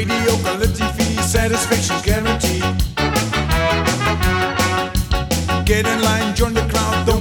mediocre fee, satisfaction guaranteed. Get in line, join the crowd.